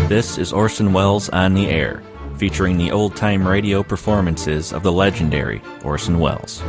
This is Orson Welles on the Air, featuring the old-time radio performances of the legendary Orson Welles.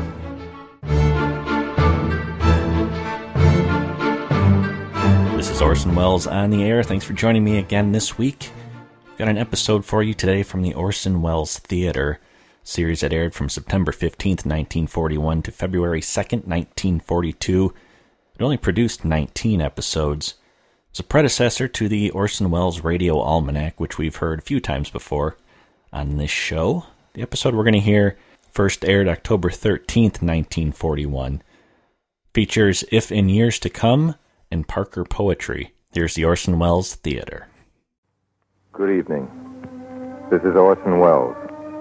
This is Orson Welles on the Air. Thanks for joining me again this week. I've got an episode for you today from the Orson Welles Theater series that aired from September 15th, 1941 to February 2nd, 1942. It only produced 19 episodes. It's a predecessor to the Orson Welles Radio Almanac, which we've heard a few times before on this show. The episode we're going to hear first aired October 13th, 1941. Features If in Years to Come and Parker Poetry. Here's the Orson Welles Theater. Good evening. This is Orson Welles.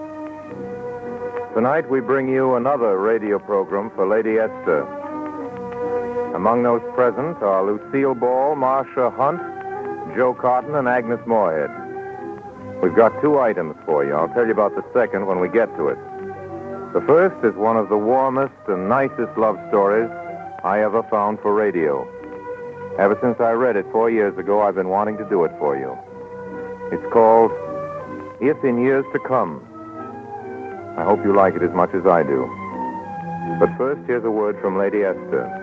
Tonight we bring you another radio program for Lady Esther. Among those present are Lucille Ball, Marcia Hunt, Joe Cotton, and Agnes Moorehead. We've got two items for you. I'll tell you about the second when we get to it. The first is one of the warmest and nicest love stories I ever found for radio. Ever since I read it 4 years ago, I've been wanting to do it for you. It's called If in Years to Come. I hope you like it as much as I do. But first, here's a word from Lady Esther.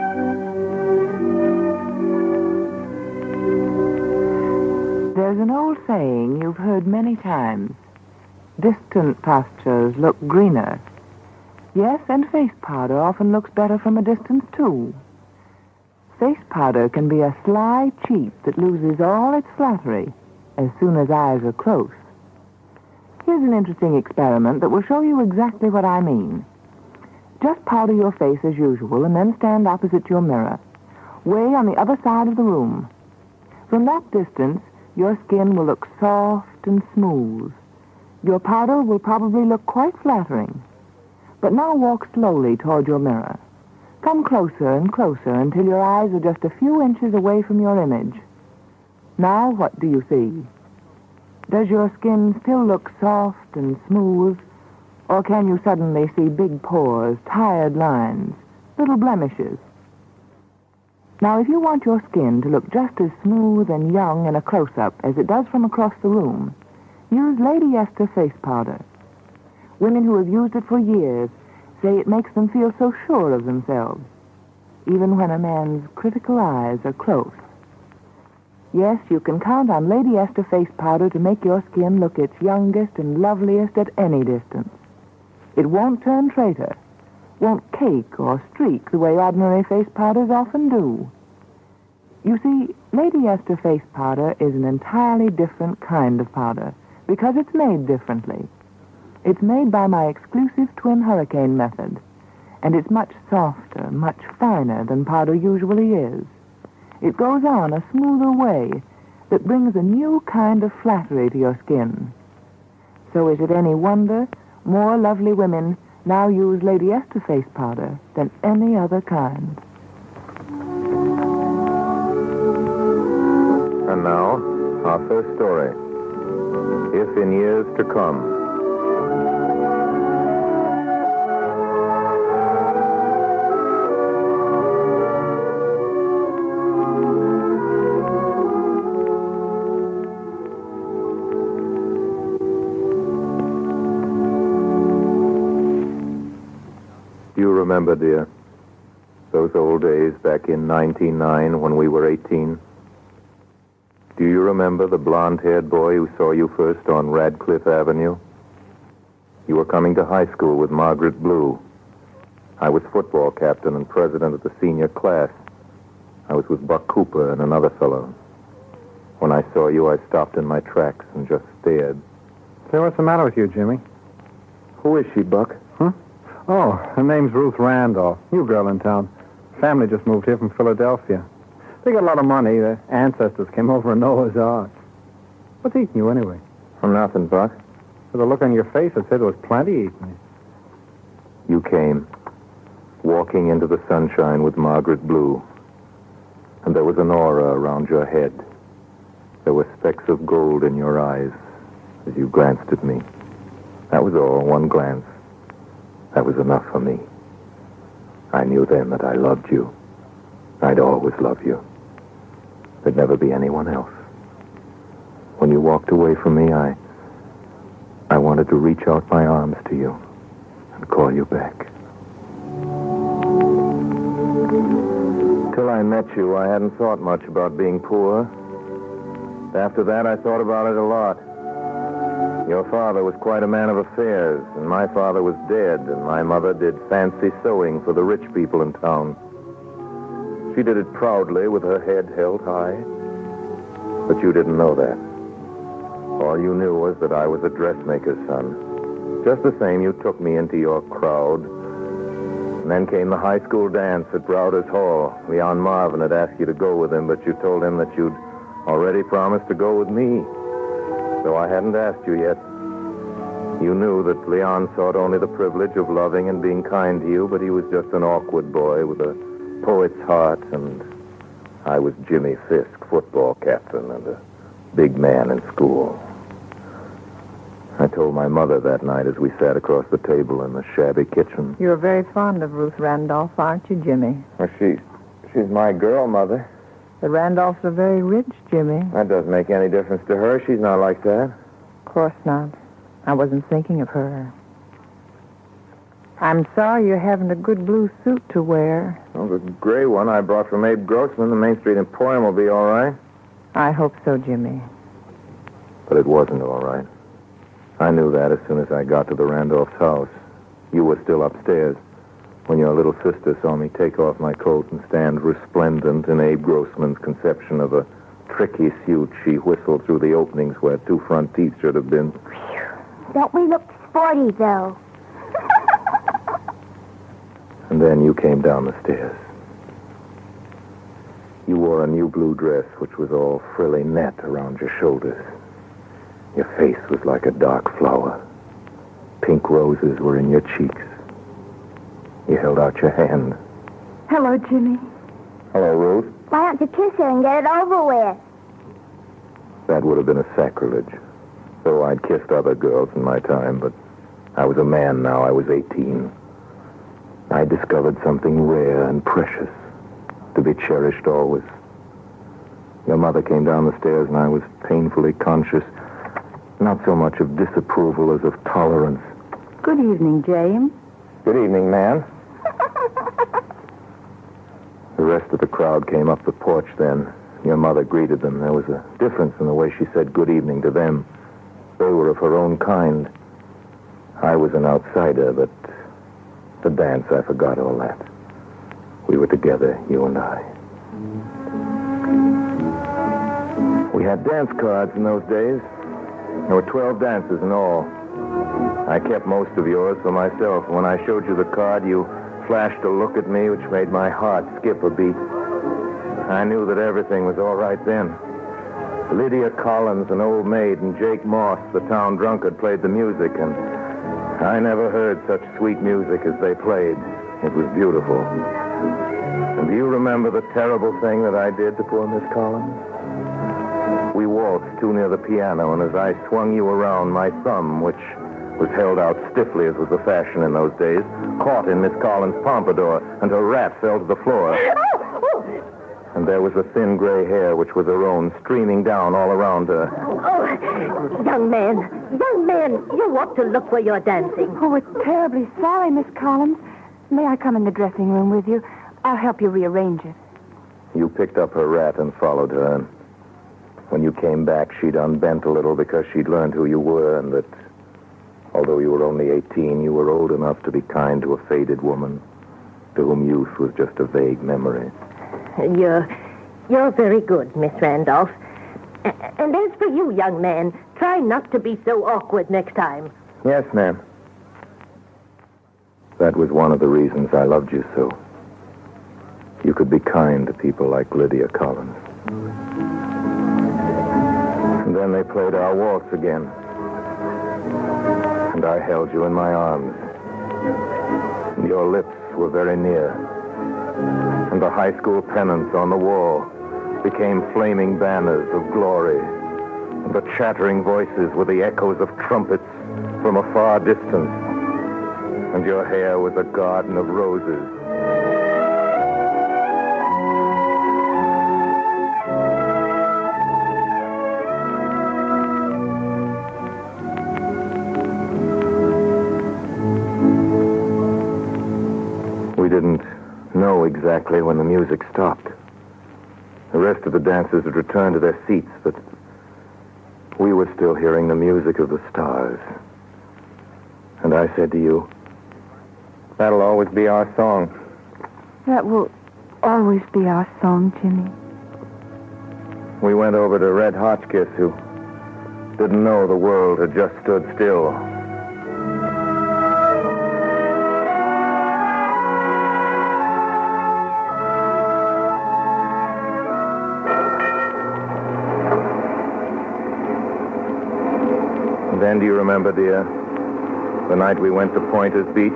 There's an old saying you've heard many times. Distant pastures look greener. Yes, and face powder often looks better from a distance, too. Face powder can be a sly cheat that loses all its flattery as soon as eyes are close. Here's an interesting experiment that will show you exactly what I mean. Just powder your face as usual and then stand opposite your mirror, way on the other side of the room. From that distance, your skin will look soft and smooth. Your powder will probably look quite flattering. But now walk slowly toward your mirror. Come closer and closer until your eyes are just a few inches away from your image. Now what do you see? Does your skin still look soft and smooth? Or can you suddenly see big pores, tired lines, little blemishes? Now, if you want your skin to look just as smooth and young in a close-up as it does from across the room, use Lady Esther face powder. Women who have used it for years say it makes them feel so sure of themselves, even when a man's critical eyes are close. Yes, you can count on Lady Esther face powder to make your skin look its youngest and loveliest at any distance. It won't turn traitor, won't cake or streak the way ordinary face powders often do. You see, Lady Esther face powder is an entirely different kind of powder because it's made differently. It's made by my exclusive twin hurricane method, and it's much softer, much finer than powder usually is. It goes on a smoother way that brings a new kind of flattery to your skin. So is it any wonder more lovely women now use Lady Esther face powder than any other kind? And now, our first story. If in Years to Come. Do you remember, dear, those old days back in 1909 when we were 18? Do you remember the blonde-haired boy who saw you first on Radcliffe Avenue? You were coming to high school with Margaret Blue. I was football captain and president of the senior class. I was with Buck Cooper and another fellow. When I saw you, I stopped in my tracks and just stared. Say, what's the matter with you, Jimmy? Who is she, Buck? Oh, her name's Ruth Randolph. New girl in town. Family just moved here from Philadelphia. They got a lot of money. Their ancestors came over in Noah's Ark. What's eating you, anyway? Nothing, Buck. With the look on your face, I'd say there was plenty eating you. You came, walking into the sunshine with Margaret Blue. And there was an aura around your head. There were specks of gold in your eyes as you glanced at me. That was all, one glance. That was enough for me. I knew then that I loved you. I'd always love you. There'd never be anyone else. When you walked away from me, I wanted to reach out my arms to you and call you back. Till I met you, I hadn't thought much about being poor. After that, I thought about it a lot. Your father was quite a man of affairs, and my father was dead, and my mother did fancy sewing for the rich people in town. She did it proudly with her head held high. But you didn't know that. All you knew was that I was a dressmaker's son. Just the same, you took me into your crowd. And then came the high school dance at Browder's Hall. Leon Marvin had asked you to go with him, but you told him that you'd already promised to go with me. Though I hadn't asked you yet. You knew that Leon sought only the privilege of loving and being kind to you, but he was just an awkward boy with a poet's heart, and I was Jimmy Fisk, football captain, and a big man in school. I told my mother that night as we sat across the table in the shabby kitchen. You're very fond of Ruth Randolph, aren't you, Jimmy? Well, she's my girl, Mother. The Randolphs are very rich, Jimmy. That doesn't make any difference to her. She's not like that. Of course not. I wasn't thinking of her. I'm sorry you're having a good blue suit to wear. Well, the gray one I brought from Abe Grossman, the Main Street Emporium, will be all right. I hope so, Jimmy. But it wasn't all right. I knew that as soon as I got to the Randolph's house. You were still upstairs when your little sister saw me take off my coat and stand resplendent in Abe Grossman's conception of a tricky suit. She whistled through the openings where two front teeth should have been. Don't we look sporty, though? And then you came down the stairs. You wore a new blue dress, which was all frilly net around your shoulders. Your face was like a dark flower. Pink roses were in your cheeks. You held out your hand. Hello, Jimmy. Hello, Ruth. Why don't you kiss her and get it over with? That would have been a sacrilege. Though I'd kissed other girls in my time, but I was a man now. I was 18. I discovered something rare and precious, to be cherished always. Your mother came down the stairs, and I was painfully conscious, not so much of disapproval as of tolerance. Good evening, James. Good evening, ma'am. The rest of the crowd came up the porch then. Your mother greeted them. There was a difference in the way she said good evening to them. They were of her own kind. I was an outsider, but the dance, I forgot all that. We were together, you and I. We had dance cards in those days. There were 12 dances in all. I kept most of yours for myself. When I showed you the card, you flashed a look at me which made my heart skip a beat. I knew that everything was all right then. Lydia Collins, an old maid, and Jake Moss, the town drunkard, played the music, and I never heard such sweet music as they played. It was beautiful. And do you remember the terrible thing that I did to poor Miss Collins? We waltzed too near the piano, and as I swung you around, my thumb, which was held out stiffly as was the fashion in those days, caught in Miss Collins' pompadour, and her wrap fell to the floor. And there was the thin gray hair, which was her own, streaming down all around her. Oh, young man, you ought to look where you're dancing. Oh, we're terribly sorry, Miss Collins. May I come in the dressing room with you? I'll help you rearrange it. You picked up her wrap and followed her, and when you came back, she'd unbent a little because she'd learned who you were, and that although you were only 18, you were old enough to be kind to a faded woman to whom youth was just a vague memory. You're very good, Miss Randolph. And as for you, young man, try not to be so awkward next time. Yes, ma'am. That was one of the reasons I loved you so. You could be kind to people like Lydia Collins. And then they played our waltz again. And I held you in my arms. And your lips were very near. And the high school pennants on the wall became flaming banners of glory. And the chattering voices were the echoes of trumpets from a far distance. And your hair was a garden of roses. exactly when the music stopped. The rest of the dancers had returned to their seats, but we were still hearing the music of the stars. And I said to you, that'll always be our song. That will always be our song, Jimmy. We went over to Red Hotchkiss, who didn't know the world had just stood still. And then, do you remember, dear, the night we went to Pointers Beach?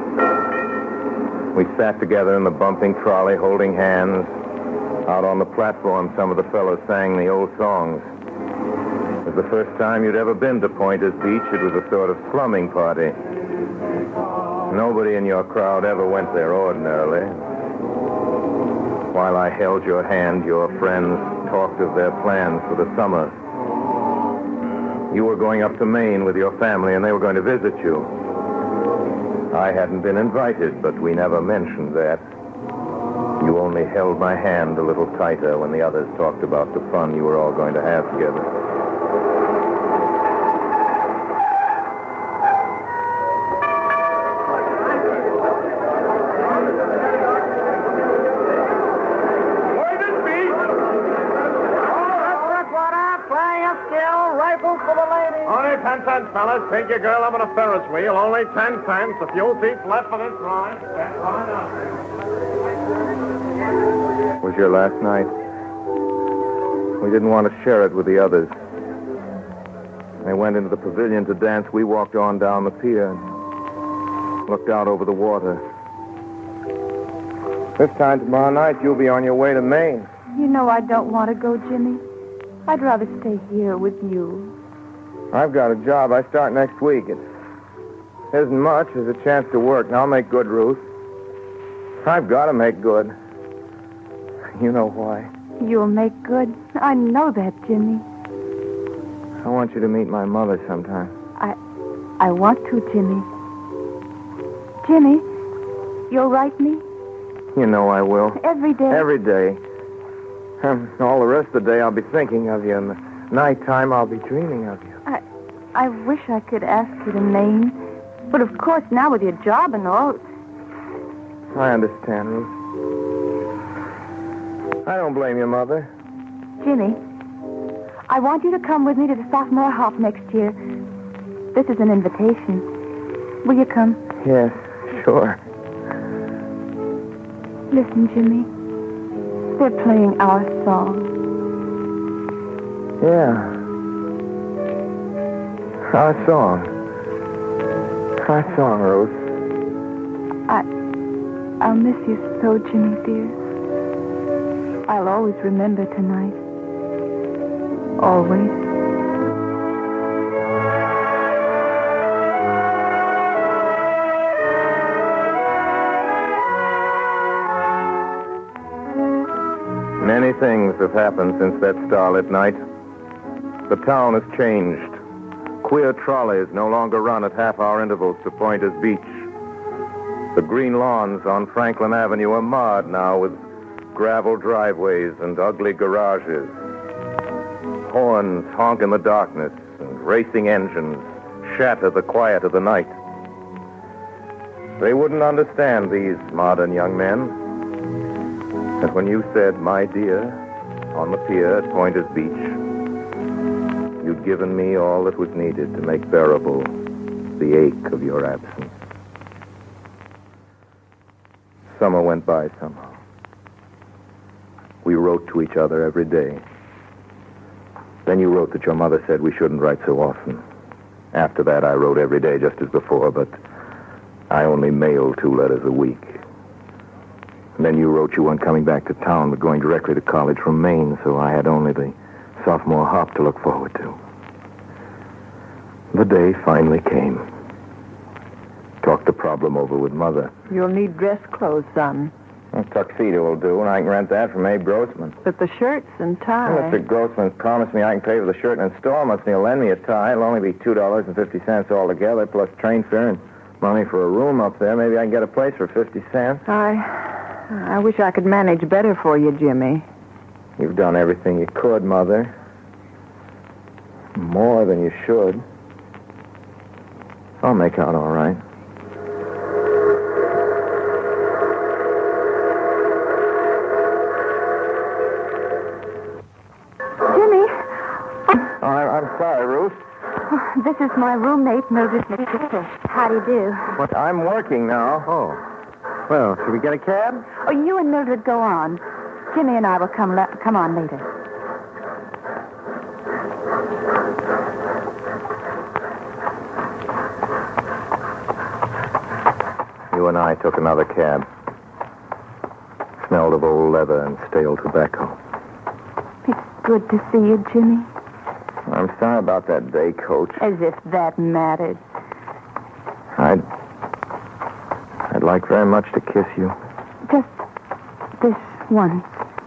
We sat together in the bumping trolley, holding hands. Out on the platform, some of the fellows sang the old songs. It was the first time you'd ever been to Pointers Beach. It was a sort of slumming party. Nobody in your crowd ever went there ordinarily. While I held your hand, your friends talked of their plans for the summer. You were going up to Maine with your family, and they were going to visit you. I hadn't been invited, but we never mentioned that. You only held my hand a little tighter when the others talked about the fun you were all going to have together. Only 10 cents, fellas. Take your girl up on a Ferris wheel. Only 10 cents. A few seats left for this ride. It was your last night. We didn't want to share it with the others. They went into the pavilion to dance. We walked on down the pier and looked out over the water. This time tomorrow night, you'll be on your way to Maine. You know I don't want to go, Jimmy. I'd rather stay here with you. I've got a job. I start next week. It isn't much. There's a chance to work, and I'll make good, Ruth. I've got to make good. You know why. You'll make good. I know that, Jimmy. I want you to meet my mother sometime. I want to, Jimmy. Jimmy, you'll write me? You know I will. Every day? Every day. All the rest of the day I'll be thinking of you, and the nighttime I'll be dreaming of you. I wish I could ask you to Maine. But of course, now with your job and all... I understand, Ruth. I don't blame your mother. Jimmy, I want you to come with me to the sophomore hop next year. This is an invitation. Will you come? Yes, sure. Listen, Jimmy. They're playing our song. Yeah. Our song. Our song, Ruth. I'll miss you so, Jimmy, dear. I'll always remember tonight. Always. Many things have happened since that starlit night. The town has changed. Queer trolleys no longer run at half-hour intervals to Pointers Beach. The green lawns on Franklin Avenue are marred now with gravel driveways and ugly garages. Horns honk in the darkness, and racing engines shatter the quiet of the night. They wouldn't understand, these modern young men, that when you said, "My dear," on the pier at Pointers Beach, you'd given me all that was needed to make bearable the ache of your absence. Summer went by somehow. We wrote to each other every day. Then you wrote that your mother said we shouldn't write so often. After that, I wrote every day just as before, but I only mailed 2 letters a week. And then you wrote you weren't coming back to town, but going directly to college from Maine, so I had only the sophomore hop to look forward to. The day finally came. Talked the problem over with Mother. You'll need dress clothes, son. A tuxedo will do, and I can rent that from Abe Grossman. But the shirts and tie... Mr. Grossman's promised me I can pay for the shirt in installments, and he'll lend me a tie. It'll only be $2.50 altogether, plus train fare and money for a room up there. Maybe I can get a place for 50 cents. I I wish I could manage better for you, Jimmy. You've done everything you could, Mother. More than you should. I'll make out all right. Jimmy, I'm sorry, Ruth. this is my roommate, Mildred McPherson. How do you do? But I'm working now. Oh. Well, should we get a cab? Oh, you and Mildred go on. Jimmy and I will come on later. You and I took another cab. Smelled of old leather and stale tobacco. It's good to see you, Jimmy. I'm sorry about that day, Coach. As if that mattered. I'd like very much to kiss you. Just this once.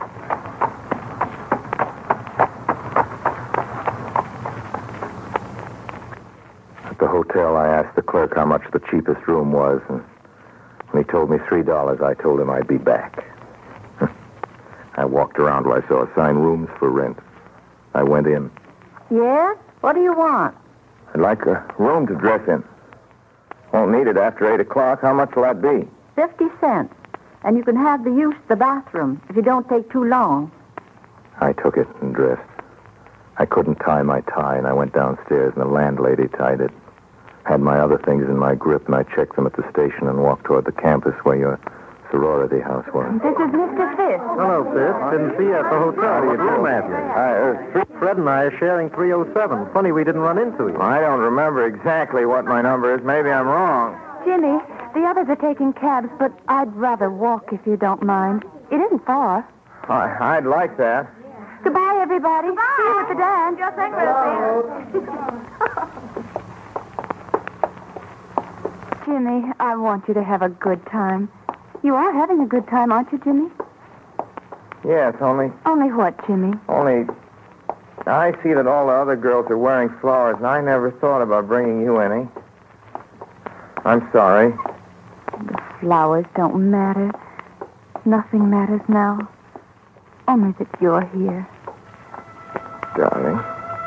At the hotel, I asked the clerk how much the cheapest room was, and when he told me $3, I told him I'd be back. I walked around till I saw a sign, rooms for rent. I went in. Yeah? What do you want? I'd like a room to dress in. Won't need it after 8 o'clock. How much will that be? 50 cents. And you can have the use of the bathroom if you don't take too long. I took it and dressed. I couldn't tie my tie, and I went downstairs, and the landlady tied it. Had my other things in my grip, and I checked them at the station and walked toward the campus where your sorority house was. This is Mr. Fisk. Hello, Sis. Didn't see you at the hotel. How do you What room do? have you? Fred and I are sharing 307. Funny we didn't run into you. I don't remember exactly what my number is. Maybe I'm wrong. Jimmy, the others are taking cabs, but I'd rather walk if you don't mind. It isn't far. I'd like that. Goodbye, everybody. Goodbye. See you at the dance. Just like Jimmy, I want you to have a good time. You are having a good time, aren't you, Jimmy? Yes, only Only what, Jimmy? I see that all the other girls are wearing flowers, and I never thought about bringing you any. I'm sorry. The flowers don't matter. Nothing matters now. Only that you're here. Darling.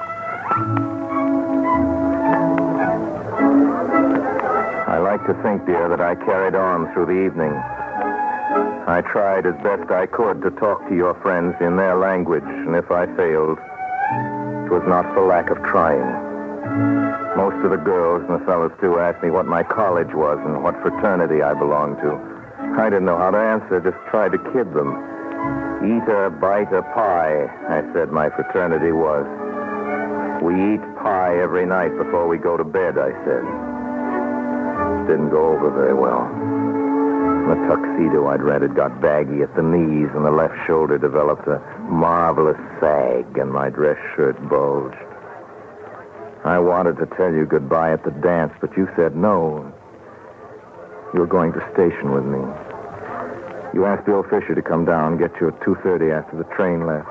I like to think, dear, that I carried on through the evening. I tried as best I could to talk to your friends in their language, and if I failed, it was not for lack of trying. Most of the girls and the fellows, too, asked me what my college was and what fraternity I belonged to. I didn't know how to answer, just tried to kid them. Eat a bite of pie, I said my fraternity was. We eat pie every night before we go to bed, I said. Didn't go over very well. The tuxedo I'd rented got baggy at the knees, and the left shoulder developed a marvelous sag, and my dress shirt bulged. I wanted to tell you goodbye at the dance, but you said no. You were going to station with me. You asked Bill Fisher to come down and get you at 2:30 after the train left.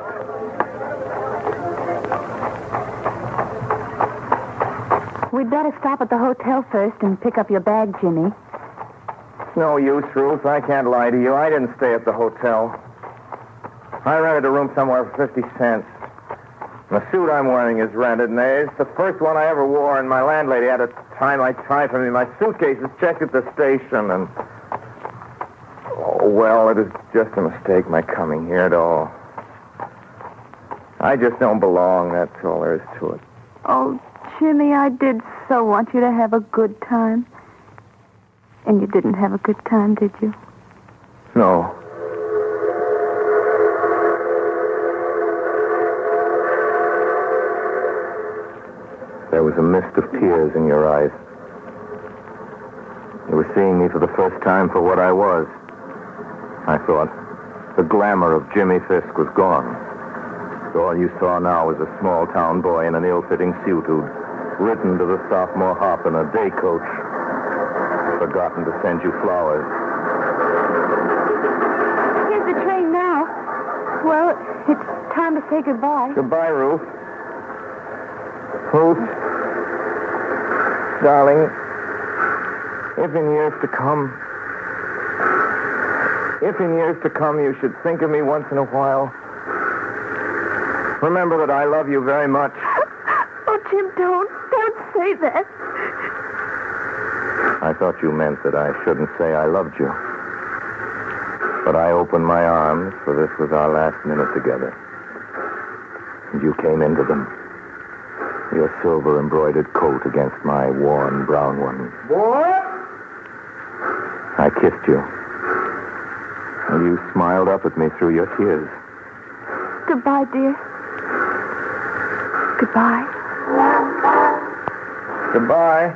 We'd better stop at the hotel first and pick up your bag, Jimmy. It's no use, Ruth. I can't lie to you. I didn't stay at the hotel. I rented a room somewhere for 50 cents. The suit I'm wearing is rented, and it's the first one I ever wore, and my landlady had to tie my tie for me. My suitcase is checked at the station, and... Oh, well, it is just a mistake, my coming here at all. I just don't belong, that's all there is to it. Oh, Jimmy, I did so want you to have a good time. And you didn't have a good time, did you? No. There was a mist of tears in your eyes. You were seeing me for the first time for what I was. I thought the glamour of Jimmy Fisk was gone. So all you saw now was a small-town boy in an ill-fitting suit who'd ridden to the sophomore hop in a day coach, forgotten to send you flowers. Here's the train now. Well, it's time to say goodbye. Goodbye, Ruth. Ruth, darling, if in years to come If in years to come you should think of me once in a while, remember that I love you very much. Oh, Jim, don't say that. I thought you meant that I shouldn't say I loved you. But I opened my arms, for this was our last minute together. And you came into them. Your silver-embroidered coat against my worn brown one. What? I kissed you. And you smiled up at me through your tears. Goodbye, dear. Goodbye. Goodbye.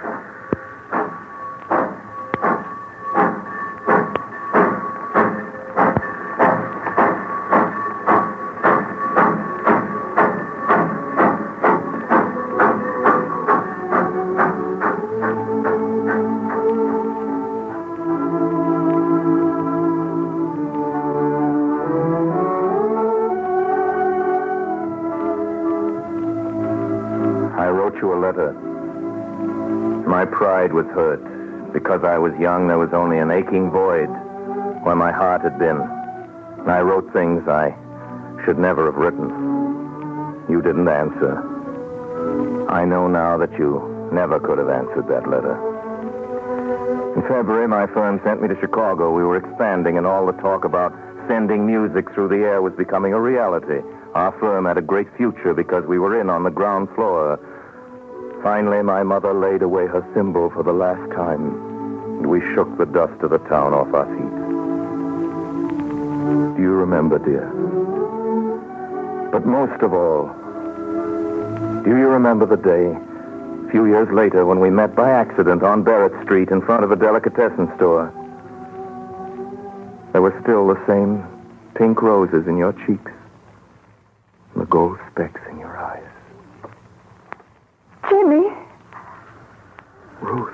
I wrote you a letter. My pride was hurt. Because I was young, there was only an aching void where my heart had been. And I wrote things I should never have written. You didn't answer. I know now that you never could have answered that letter. In February, my firm sent me to Chicago. We were expanding, and all the talk about sending music through the air was becoming a reality. Our firm had a great future because we were in on the ground floor. Finally, my mother laid away her thimble for the last time, and we shook the dust of the town off our feet. Do you remember, dear? But most of all, do you remember the day, a few years later, when we met by accident on Barrett Street in front of a delicatessen store? There were still the same pink roses in your cheeks, and the gold specks in your eyes. Jimmy. Ruth.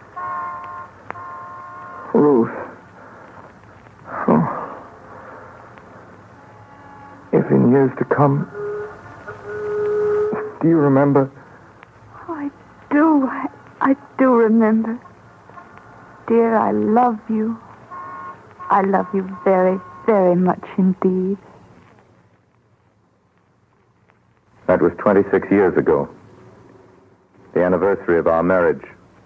Ruth. Oh. If in years to come... Do you remember? Oh, I do. I do remember. Dear, I love you. I love you very, very much indeed. That was 26 years ago. The anniversary of our marriage.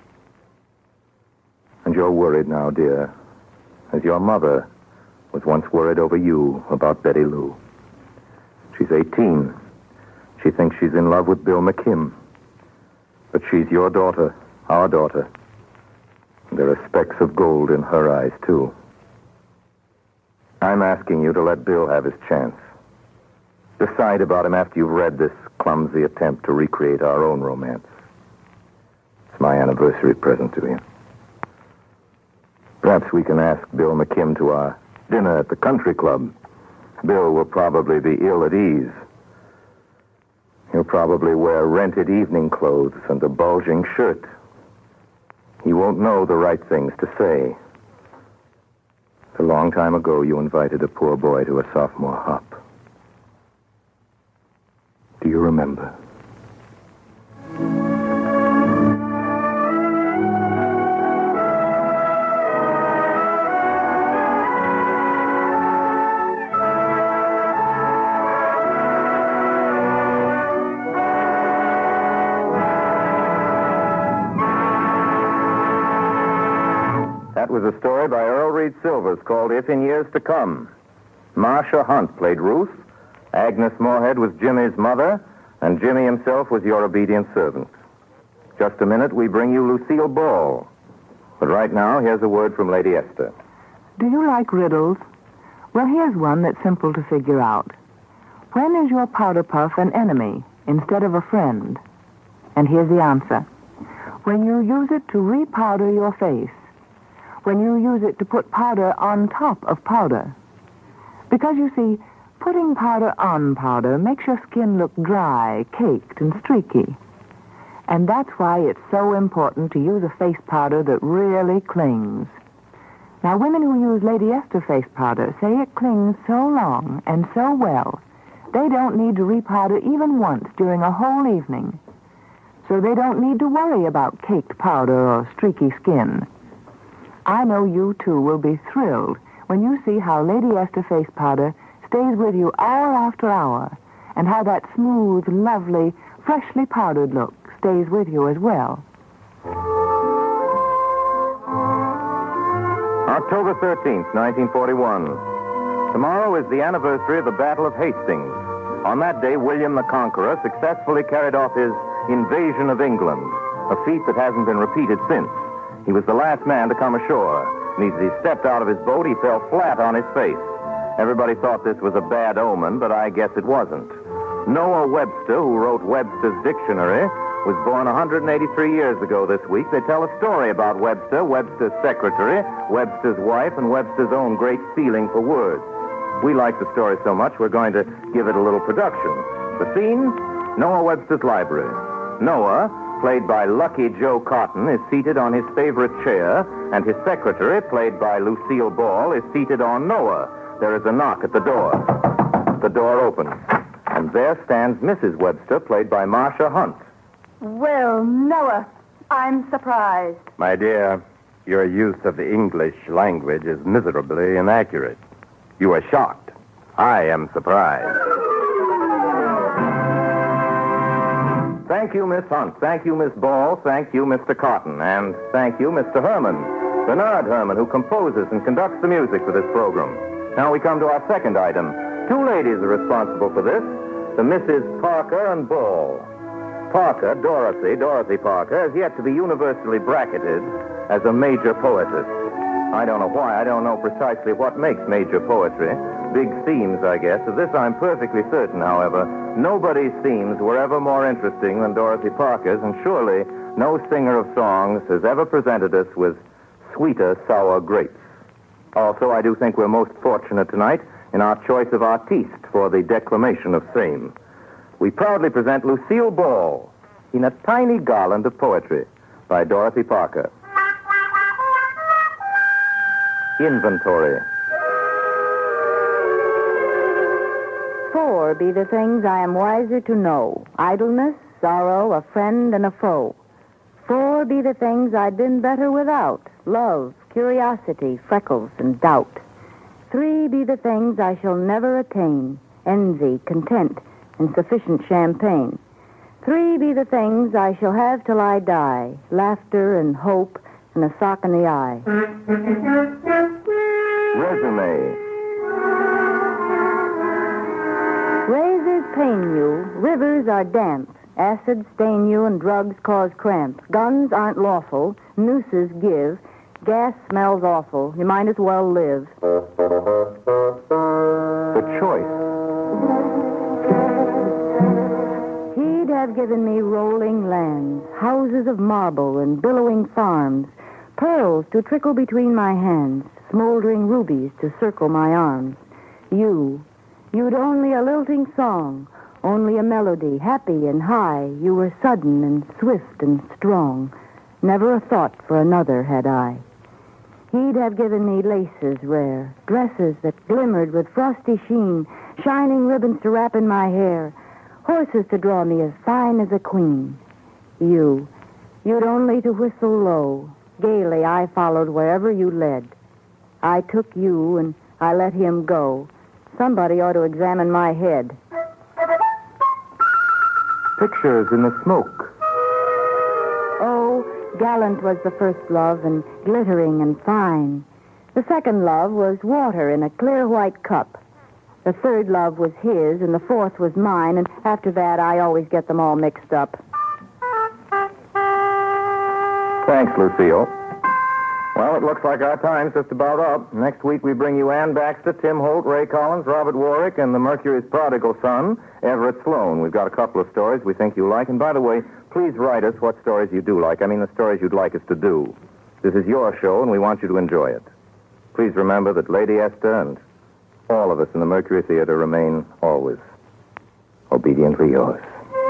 And you're worried now, dear, as your mother was once worried over you about Betty Lou. She's 18. She thinks she's in love with Bill McKim. But she's your daughter, our daughter. And there are specks of gold in her eyes, too. I'm asking you to let Bill have his chance. Decide about him after you've read this clumsy attempt to recreate our own romance. It's my anniversary present to you. Perhaps we can ask Bill McKim to our dinner at the country club. Bill will probably be ill at ease. He'll probably wear rented evening clothes and a bulging shirt. He won't know the right things to say. A long time ago, you invited a poor boy to a sophomore hop. Do you remember? That was a story by Earl Reed Silvers called If in Years to Come. Marcia Hunt played Ruth. Agnes Moorehead was Jimmy's mother, and Jimmy himself was your obedient servant. Just a minute, we bring you Lucille Ball. But right now, here's a word from Lady Esther. Do you like riddles? Well, here's one that's simple to figure out. When is your powder puff an enemy instead of a friend? And here's the answer. When you use it to repowder your face. When you use it to put powder on top of powder. Because, you see, putting powder on powder makes your skin look dry, caked, and streaky. And that's why it's so important to use a face powder that really clings. Now, women who use Lady Esther face powder say it clings so long and so well, they don't need to repowder even once during a whole evening. So they don't need to worry about caked powder or streaky skin. I know you, too, will be thrilled when you see how Lady Esther face powder stays with you hour after hour, and how that smooth, lovely, freshly powdered look stays with you as well. October 13th, 1941. Tomorrow is the anniversary of the Battle of Hastings. On that day, William the Conqueror successfully carried off his invasion of England, a feat that hasn't been repeated since. He was the last man to come ashore, and as he stepped out of his boat, he fell flat on his face. Everybody thought this was a bad omen, but I guess it wasn't. Noah Webster, who wrote Webster's Dictionary, was born 183 years ago this week. They tell a story about Webster, Webster's secretary, Webster's wife, and Webster's own great feeling for words. We like the story so much, we're going to give it a little production. The scene? Noah Webster's library. Noah, played by Lucky Joe Cotton, is seated on his favorite chair, and his secretary, played by Lucille Ball, is seated on Noah. There is a knock at the door. The door opens, and there stands Mrs. Webster, played by Marcia Hunt. Well, Noah, I'm surprised. My dear, your use of the English language is miserably inaccurate. You are shocked. I am surprised. Thank you, Miss Hunt. Thank you, Miss Ball. Thank you, Mr. Cotton. And thank you, Mr. Herman. Bernard Herman, who composes and conducts the music for this program. Now we come to our second item. Two ladies are responsible for this, the Mrs. Parker and Ball. Parker, Dorothy Parker, has yet to be universally bracketed as a major poetess. I don't know why. I don't know precisely what makes major poetry. Big themes, I guess. Of this I'm perfectly certain, however. Nobody's themes were ever more interesting than Dorothy Parker's, and surely no singer of songs has ever presented us with sweeter sour grapes. Also, I do think we're most fortunate tonight in our choice of artiste for the declamation of fame. We proudly present Lucille Ball in A Tiny Garland of Poetry by Dorothy Parker. Inventory. 4 be the things I am wiser to know: idleness, sorrow, a friend, and a foe. 4 be the things I'd been better without: love, curiosity, freckles, and doubt. 3 be the things I shall never attain: envy, content, and sufficient champagne. 3 be the things I shall have till I die: laughter and hope and a sock in the eye. Resume. Razors pain you, rivers are damp, acids stain you, and drugs cause cramp. Guns aren't lawful, nooses give, gas smells awful, you might as well live. The choice. He'd have given me rolling lands, houses of marble and billowing farms, pearls to trickle between my hands, smoldering rubies to circle my arms. You'd only a lilting song, only a melody, happy and high. You were sudden and swift and strong. Never a thought for another had I. He'd have given me laces rare, dresses that glimmered with frosty sheen, shining ribbons to wrap in my hair, horses to draw me as fine as a queen. You'd only to whistle low. Gaily I followed wherever you led. I took you and I let him go. Somebody ought to examine my head. Pictures in the smoke. Oh, gallant was the first love, and glittering and fine. The second love was water in a clear white cup. The third love was his, and the fourth was mine, and after that I always get them all mixed up. Thanks, Lucille. Well, it looks like our time's just about up. Next week we bring you Ann Baxter, Tim Holt, Ray Collins, Robert Warwick, and the Mercury's prodigal son, Everett Sloane. We've got a couple of stories we think you like. And by the way, please write us what stories you do like. I mean the stories you'd like us to do. This is your show, and we want you to enjoy it. Please remember that Lady Esther and all of us in the Mercury Theater remain always obediently yours.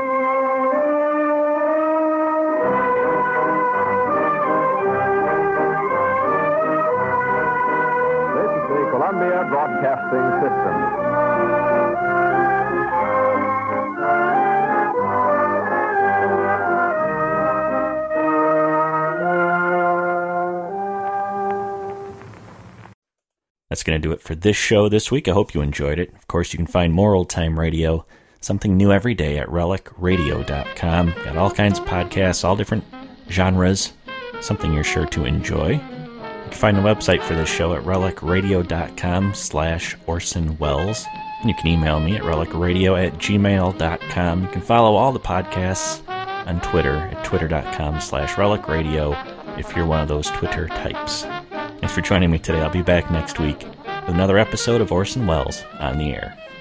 Columbia Broadcasting System. That's going to do it for this show this week. I hope you enjoyed it. Of course, you can find more old-time radio, something new every day at relicradio.com. Got all kinds of podcasts, all different genres, something you're sure to enjoy. You can find the website for this show at relicradio.com/Orson Welles. And you can email me at relicradio@gmail.com. You can follow all the podcasts on Twitter at twitter.com/relicradio if you're one of those Twitter types. Thanks for joining me today. I'll be back next week with another episode of Orson Welles on the Air.